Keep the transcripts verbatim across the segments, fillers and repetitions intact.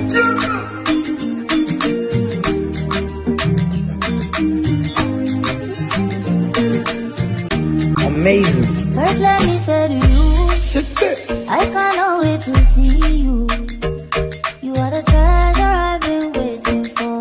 Amazing. First let me say to you, I cannot wait to see you. You are the treasure I've been waiting for.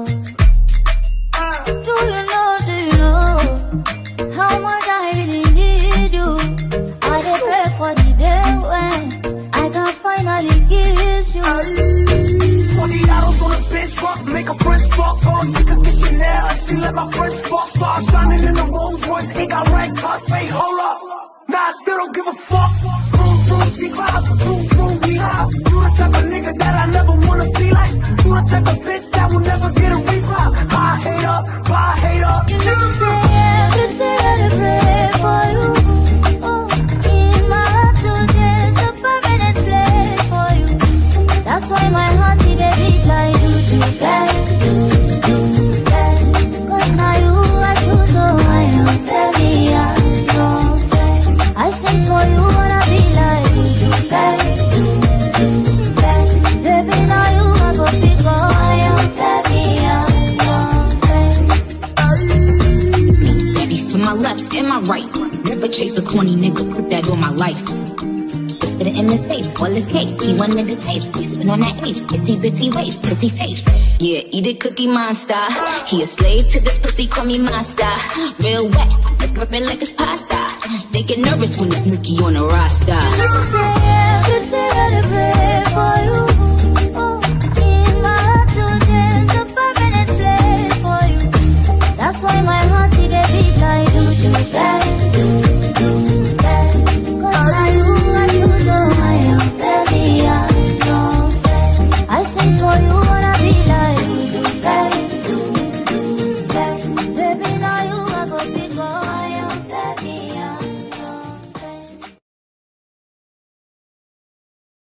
Do you know, do you know how much I really need you? I dey pray for the day when I can finally kiss you. twenty dollars on a bench rock, make a French fuck. Told her she could get Chanel and she let my French fuck. Star shining in the Rolls Royce, ain't got red cuts. Hey, hold up, nah, I still don't give a fuck. Zoom, zoom, G five, zoom, zoom, we hop. You the type of nigga that I never wanna be like. You the type of bitch that will never get a reply. Bye, hater, bye, hater. You say every day I pray for you. Oh, in my heart today's a permanent place for you. That's why my heart is a beat like you do, girl, you do, girl. Cause now you are true, so I am very young. I sing for you, wanna be like you do, girl, you do, girl. Baby, now you are go big, oh, I am very young. Babies to my left and my right. Never chase a corny nigga, put that on my life. Just fit it in his face, all his cake. He one nigga taste, he sippin' on that ace. Itty bitty waist, pretty face. Yeah, eat it cookie monster. He a slave to this pussy, call me master. Real wet, it's gripping like it's pasta. They get nervous when it's Nicky on a roster. You say every day I pray for you. Oh, in my heart today's a permanent place for you. That's why my heart is a beat like you do, girl, you do, girl. Cause now you are you, so I am very young. I sing for you.